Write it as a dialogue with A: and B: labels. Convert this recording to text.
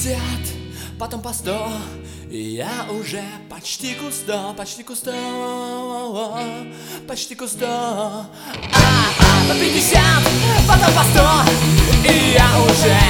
A: 50, потом по 100, и я уже почти кусто, почти кусто, почти кусто. По 50, потом по 100, и я уже